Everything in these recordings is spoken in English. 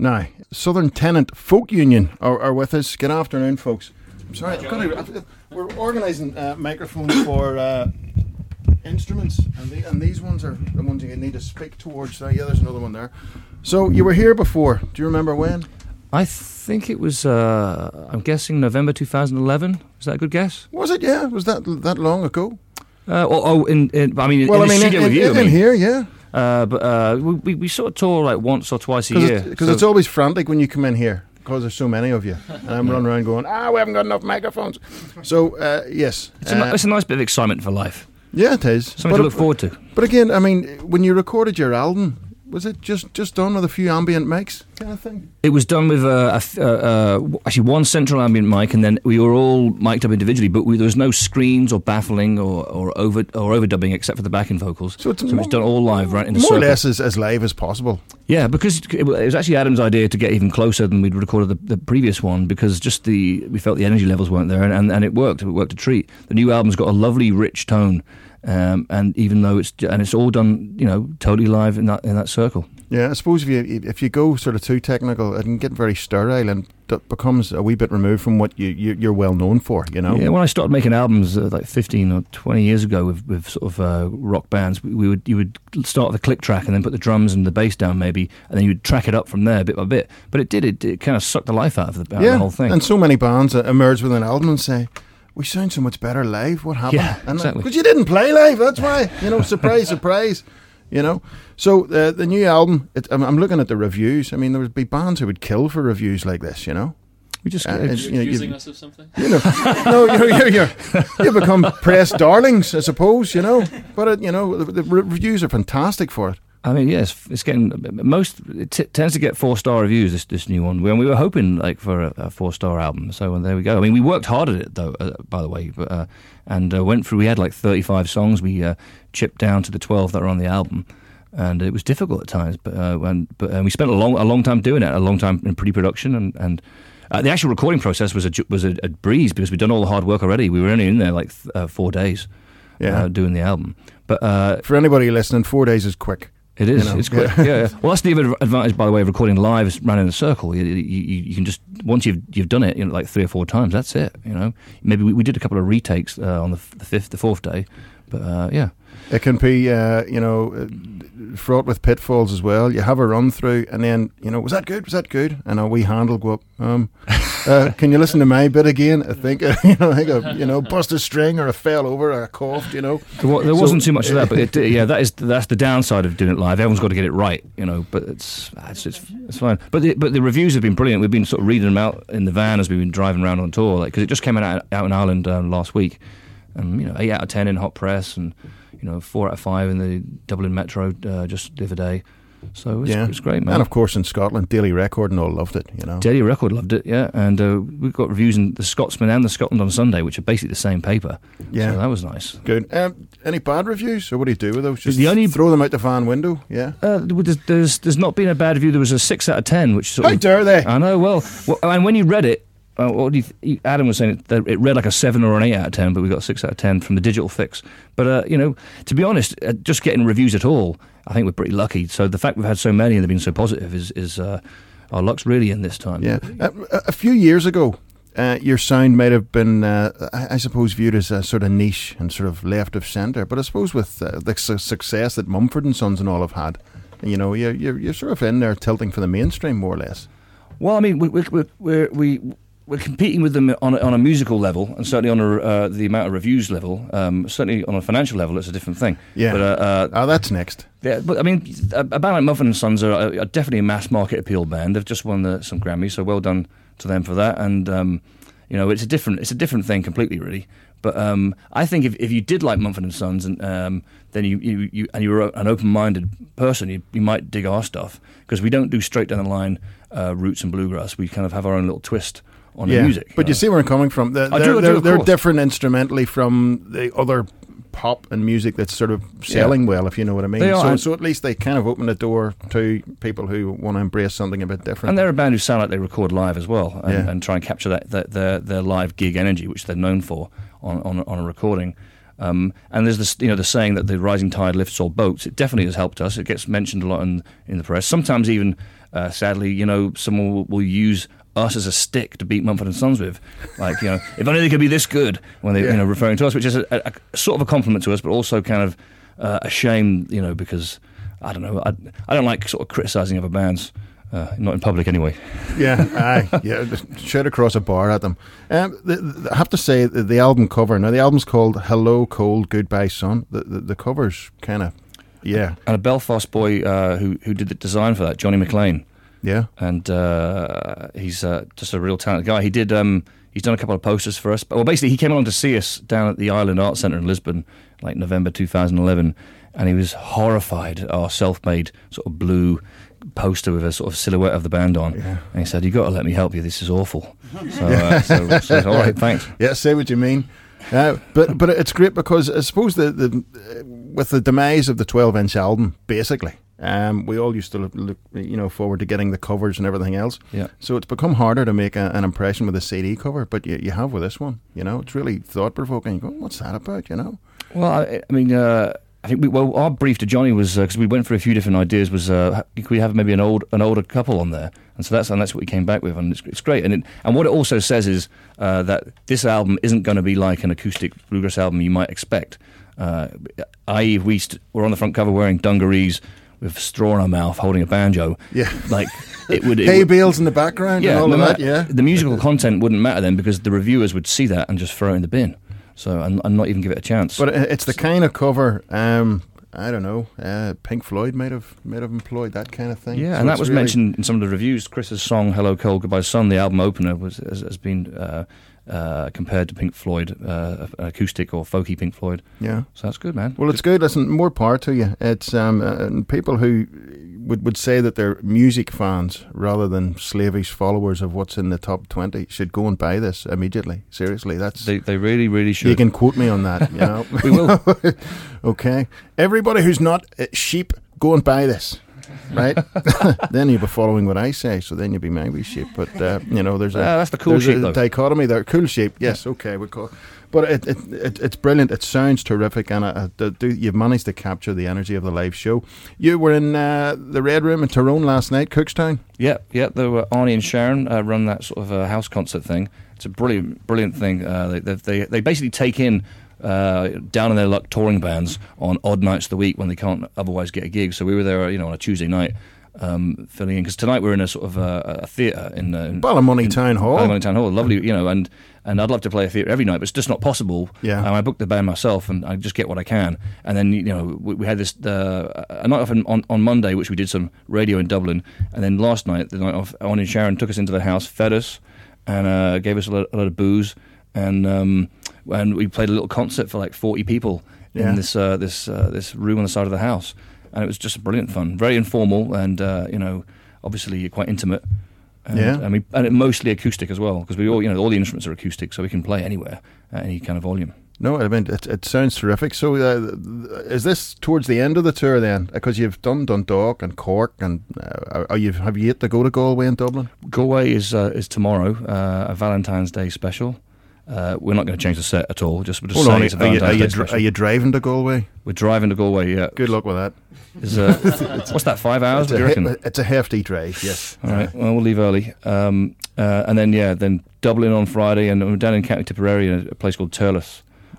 Now, Southern Tenant Folk Union are with us. Good afternoon, folks. I'm sorry, we're organising microphones for instruments, and these ones are the ones you need to speak towards. Yeah, there's another one there. So you were here before. Do you remember when? I think it was, I'm guessing November 2011. Is that a good guess? Was it? Yeah, was that long ago? In the studio with you. In here, yeah. But we sort of tour like once or twice a year. Because it's always frantic when you come in here, because there's so many of you. And I'm running around going, we haven't got enough microphones. So, yes. It's a nice bit of excitement for life. Yeah, it is. Something to look forward to. But again, I mean, when you recorded your album, was it just done with a few ambient mics kind of thing? It was done with actually one central ambient mic, and then we were all mic'd up individually, but there was no screens or baffling or overdubbing except for the backing vocals. So it was done all live, right in the circle. More or less as live as possible. Yeah, because it was actually Adam's idea to get even closer than we'd recorded the previous one, because we felt the energy levels weren't there, and it worked. It worked a treat. The new album's got a lovely, rich tone. And even though it's all done, totally live in that circle. Yeah, I suppose if you go sort of too technical, it can get very sterile and that becomes a wee bit removed from what you're well known for. Yeah, when I started making albums like 15 or 20 years ago with sort of rock bands, you would start with a click track and then put the drums and the bass down maybe, and then you'd track it up from there bit by bit. But it kind of sucked the life out of the whole thing. And so many bands emerge with an album and say, we sound so much better live. What happened? Yeah, exactly. Because you didn't play live. That's why. Surprise, surprise. So the new album. I'm looking at the reviews. I mean, there would be bands who would kill for reviews like this. We just accusing us of something. No, you become press darlings, I suppose. But the reviews are fantastic for it. I mean, yes, it's getting it tends to get 4-star reviews. This new one. We were hoping for a 4-star album. So there we go. I mean, we worked hard at it though, by the way, but went through. We had like 35 songs. We chipped down to the 12 that are on the album, and it was difficult at times. But we spent a long time doing it, a long time in pre-production, and the actual recording process was a breeze because we'd done all the hard work already. We were only in there like 4 days, doing the album. But for anybody listening, 4 days is quick. It is. It's quick. Yeah. Well, that's the other advantage, by the way, of recording live is running in a circle. You can just, once you've done it, like 3 or 4 times, that's it. Maybe we did a couple of retakes on the 4th day, but yeah. It can be, fraught with pitfalls as well. You have a run through, and then was that good? Was that good? And a wee hand will go up. Can you listen to my bit again? I think bust a string or I fell over or I coughed. There wasn't too much of that, but that's the downside of doing it live. Everyone's got to get it right, But it's fine. But the reviews have been brilliant. We've been sort of reading them out in the van as we've been driving around on tour, because it just came out in Ireland last week, and 8 out of 10 in Hot Press and 4 out of 5 in the Dublin Metro just the other day. So it's great, man. And of course in Scotland, Daily Record and all loved it, Daily Record loved it, yeah. And we've got reviews in the Scotsman and the Scotland on Sunday, which are basically the same paper. Yeah. So that was nice. Good. Any bad reviews? Or what do you do with those? Just throw them out the van window? Yeah. There's not been a bad review. There was a 6 out of 10, which How dare they? I know, well, and when you read it, what do Adam was saying that it read like a 7 or an 8 out of 10, but we got 6 out of 10 from the Digital Fix. But to be honest, just getting reviews at all, I think we're pretty lucky. So the fact we've had so many and they've been so positive is our luck's really in this time. Yeah, a few years ago, your sound might have been, I suppose, viewed as a sort of niche and sort of left of centre. But I suppose with the success that Mumford & Sons and all have had, you're sort of in there tilting for the mainstream more or less. Well, I mean, we're competing with them on a musical level, and certainly on the amount of reviews level. Certainly on a financial level, it's a different thing. Yeah. But that's next. Yeah, but I mean, a band like Mumford & Sons are definitely a mass market appeal band. They've just won some Grammys, so well done to them for that. And it's a different thing completely, really. But I think if you did like Mumford & Sons, and then you were an open-minded person, you might dig our stuff, because we don't do straight down the line roots and bluegrass. We kind of have our own little twist on the music. But you see where I'm coming from. They're different instrumentally from the other pop and music that's sort of selling well, if you know what I mean. So at least they kind of open the door to people who want to embrace something a bit different. And they're a band who sound like they record live as well, and try and capture their live gig energy, which they're known for on a recording. And there's this, the saying that the rising tide lifts all boats. It definitely has helped us. It gets mentioned a lot in the press. Sometimes even sadly, someone will use us as a stick to beat Mumford and Sons with, like, if only they could be this good when they, referring to us, which is a sort of a compliment to us, but also kind of a shame, because I don't know, I don't like sort of criticising other bands, not in public anyway. Yeah, shout across a bar at them. I have to say the album cover. Now the album's called "Hello Cold Goodbye Sun." The cover's kind of and a Belfast boy who did the design for that, Johnny McLean. Yeah, and he's just a real talented guy. He did. He's done a couple of posters for us. Well, basically, he came along to see us down at the Island Arts Centre in Lisbon, like November 2011, and he was horrified at our self-made sort of blue poster with a sort of silhouette of the band on. Yeah. And he said, "You got to let me help you. This is awful." So all right, thanks. Yeah, say what you mean. But it's great because I suppose the with the demise of the 12-inch album, basically. We all used to look forward to getting the covers and everything else. Yeah. So it's become harder to make an impression with a CD cover, but you have with this one. It's really thought-provoking. You go, what's that about? Well, I mean, I think our brief to Johnny was because we went for a few different ideas. Was could we have maybe an older couple on there? And so that's what we came back with, and it's great. And what it also says is that this album isn't going to be like an acoustic bluegrass album you might expect. I.e., if we're on the front cover wearing dungarees with straw in our mouth, holding a banjo. Yeah, like it would. Hay bales in the background. Yeah, and all of that. Yeah, the musical content wouldn't matter then because the reviewers would see that and just throw it in the bin. So and not even give it a chance. But it's the kind of cover. I don't know. Pink Floyd might have employed that kind of thing. Yeah, so and that was really mentioned in some of the reviews. Chris's song "Hello Cold Goodbye Sun," the album opener, has been compared to Pink Floyd, acoustic or folky Pink Floyd. Yeah, so that's good, man. Well, it's good. Listen, more power to you. It's people who would say that they're music fans rather than slavish followers of what's in the top 20 should go and buy this immediately. Seriously, that's they really, really should. You can quote me on that. We will. Okay, everybody who's not sheep, go and buy this. Right, then you'll be following what I say. So then you'll be my wee sheep. But there's that's the cool sheep. There's a dichotomy there. Cool sheep. Yes, okay, we call. But it's brilliant. It sounds terrific, and you've managed to capture the energy of the live show. You were in the Red Room in Tyrone last night, Cookstown. Yeah. There were Arnie and Sharon run that sort of house concert thing. It's a brilliant thing. They basically take in. Down in their luck touring bands on odd nights of the week when they can't otherwise get a gig. So we were there, on a Tuesday night, filling in because tonight we're in a sort of a theatre in Ballymoney Town Hall. Ballymoney Town Hall, lovely, and I'd love to play a theatre every night, but it's just not possible. Yeah, I booked the band myself, and I just get what I can. And then we had this a night off on Monday, which we did some radio in Dublin, and then last night, the night off, Arnie and Sharon took us into the house, fed us, and gave us a lot of booze. And we played a little concert for like 40 people in this room on the side of the house, and it was just brilliant fun, very informal, and obviously quite intimate. And and mostly acoustic as well, because we all all the instruments are acoustic, so we can play anywhere at any kind of volume. No, I mean it sounds terrific. So is this towards the end of the tour then? Because you've done Dundalk and Cork, and have you yet to go to Galway and Dublin? Galway is tomorrow, a Valentine's Day special. We're not going to change the set at all. Just say it's a Valentine's Day special. Are you driving to Galway? We're driving to Galway. Yeah. Good luck with that. What's that? 5 hours? What do you reckon? It's a hefty drive. Yes. All right. Well, we'll leave early, and then Dublin on Friday, and we're down in County Tipperary in a place called Turles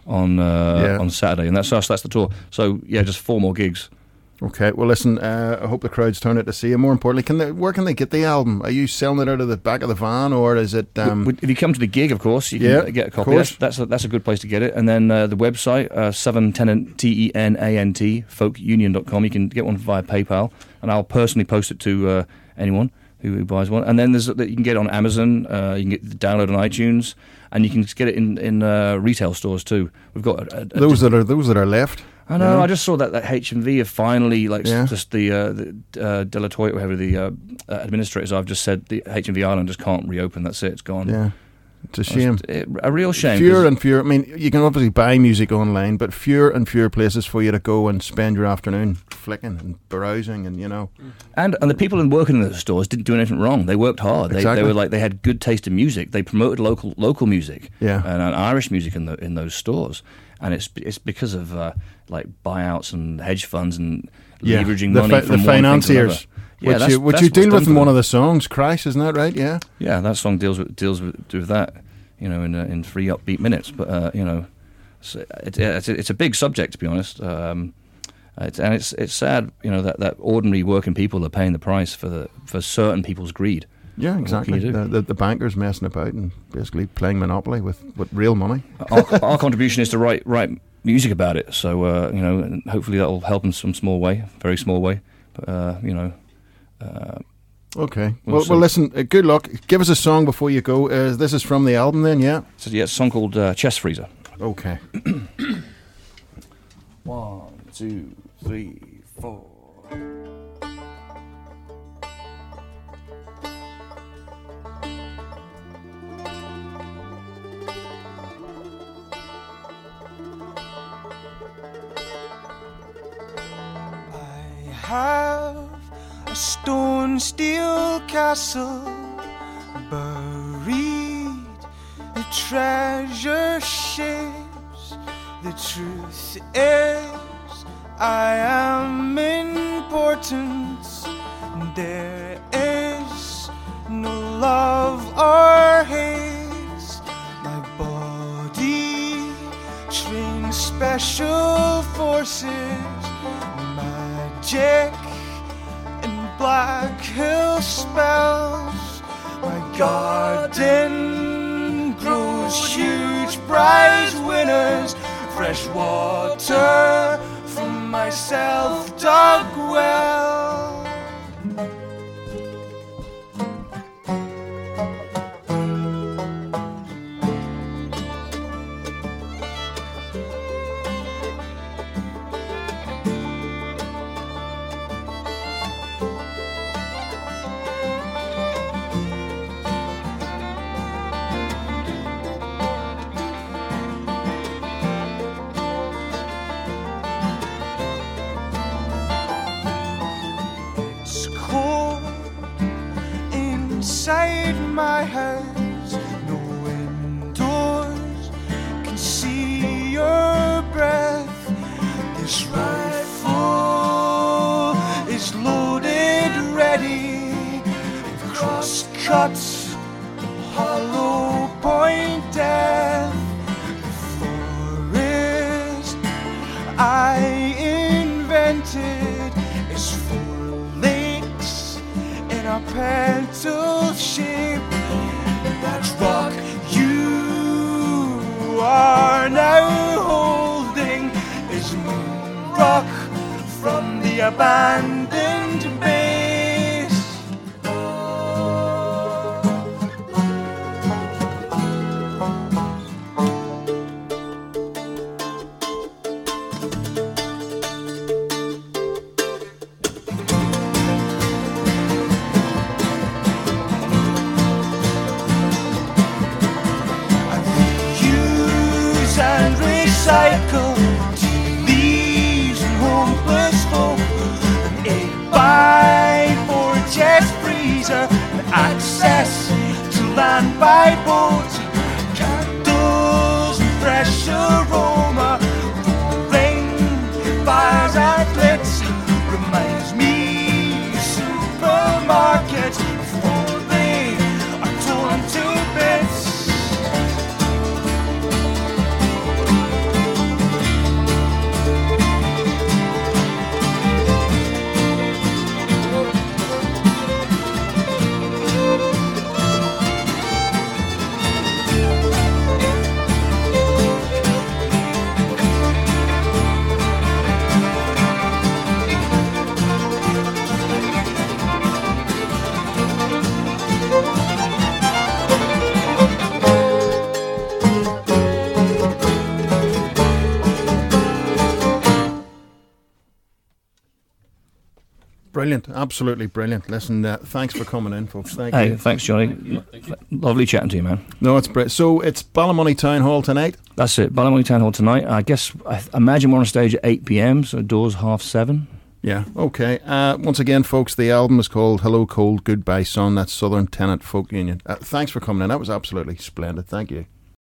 on Saturday, and that's us. That's the tour. So just 4 more gigs. Okay, well listen, I hope the crowds turn out to see you. More importantly, where can they get the album? Are you selling it out of the back of the van, or is it... If you come to the gig, of course, you can get a copy. That's a good place to get it. And then the website, Southern Tenant, TENANT, folkunion.com, you can get one via PayPal, and I'll personally post it to anyone who buys one. And then you can get it on Amazon, you can get the download on iTunes, and you can get it in retail stores too. We've got those that are left. I know. I just saw that HMV have finally, just the Delatoy, whatever the administrators I've just said the HMV Ireland just can't reopen. That's it. It's gone. Yeah, it's a shame. A real shame. Fewer and fewer. I mean, you can obviously buy music online, but fewer and fewer places for you to go and spend your afternoon flicking and browsing, and And the people working in those stores didn't do anything wrong. They worked hard. Exactly. They had good taste in music. They promoted local music. Yeah. And Irish music in those stores. And it's because of buyouts and hedge funds and leveraging money from the financiers. Yeah, which you deal with in one of the songs, Christ, isn't that right? Yeah. Yeah, that song deals with that, in 3 upbeat minutes. But it's a big subject, to be honest. It's sad, that ordinary working people are paying the price for certain people's greed. Yeah, exactly. The bankers messing about and basically playing Monopoly with real money. Our contribution is to write music about it. So and hopefully that will help in some small way, very small way. But okay. Well, listen. Good luck. Give us a song before you go. This is from the album, then, yeah. So it's a song called Chest Freezer. Okay. 1, 2, 3, 4. Have a stone steel castle buried, the treasure shapes. The truth is I am important. There is no love or hate. My body trains special forces, magic and Black Hill spells. My garden grows huge prize winners, fresh water from my self-dug well. Inside my house, no windows can see your breath. This rifle is loaded ready, the cross-cut, hollow point death. The forest I invented is 4 lakes in a pencil shape. That rock you are now holding is Moon Rock from the abandoned base. And recycle tea leaves and hopeless folk, an 8x4 chest freezer, and access to land by boat, candles and fresh aroma, rain, fires and glitz, reminds me of supermarkets before they are torn to bits. Brilliant, absolutely brilliant. Listen, thanks for coming in, folks. Thank you. Thanks, Johnny. Lovely chatting to you, man. No, it's brilliant. So it's Ballymoney Town Hall tonight? That's it, Ballymoney Town Hall tonight. I imagine we're on stage at 8 p.m, so doors 7:30. Yeah, okay. Once again, folks, the album is called Hello Cold, Goodbye Sun. That's Southern Tenant Folk Union. Thanks for coming in. That was absolutely splendid. Thank you.